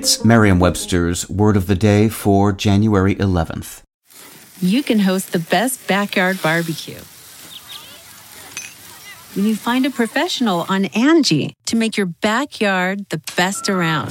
It's Merriam-Webster's Word of the Day for January 11th. You can host the best backyard barbecue when you find a professional on Angie to make your backyard the best around.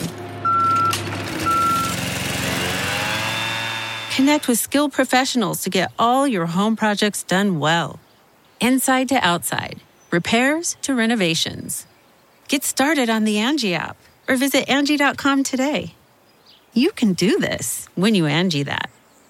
Connect with skilled professionals to get all your home projects done well. Inside to outside, repairs to renovations. Get started on the Angie app or visit Angie.com today. You can do this when you Angie that.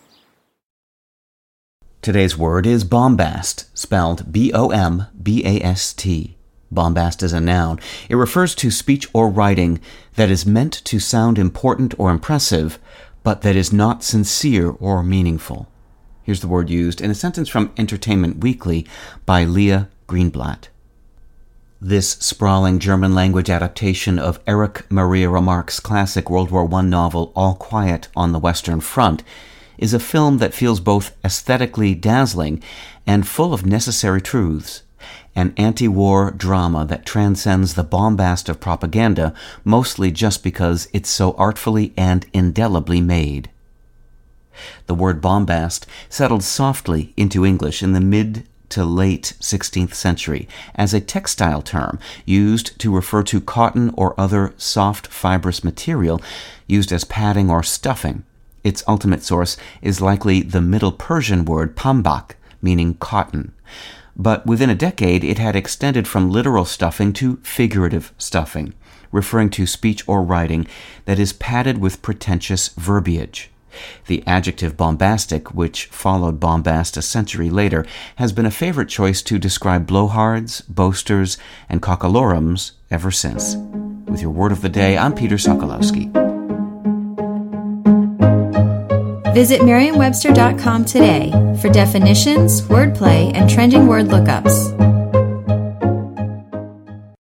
Today's word is bombast, spelled B-O-M-B-A-S-T. Bombast is a noun. It refers to speech or writing that is meant to sound important or impressive, but that is not sincere or meaningful. Here's the word used in a sentence from Entertainment Weekly by Leah Greenblatt. This sprawling German-language adaptation of Erich Maria Remarque's classic World War I novel All Quiet on the Western Front is a film that feels both aesthetically dazzling and full of necessary truths, an anti-war drama that transcends the bombast of propaganda, mostly just because it's so artfully and indelibly made. The word bombast settled softly into English in the mid to late 16th century as a textile term used to refer to cotton or other soft fibrous material used as padding or stuffing. Its ultimate source is likely the Middle Persian word pambak, meaning cotton. But within a decade, it had extended from literal stuffing to figurative stuffing, referring to speech or writing that is padded with pretentious verbiage. The adjective bombastic, which followed bombast a century later, has been a favorite choice to describe blowhards, boasters, and cockalorums ever since. With your Word of the Day, I'm Peter Sokolowski. Visit Merriam-Webster.com today for definitions, wordplay, and trending word lookups.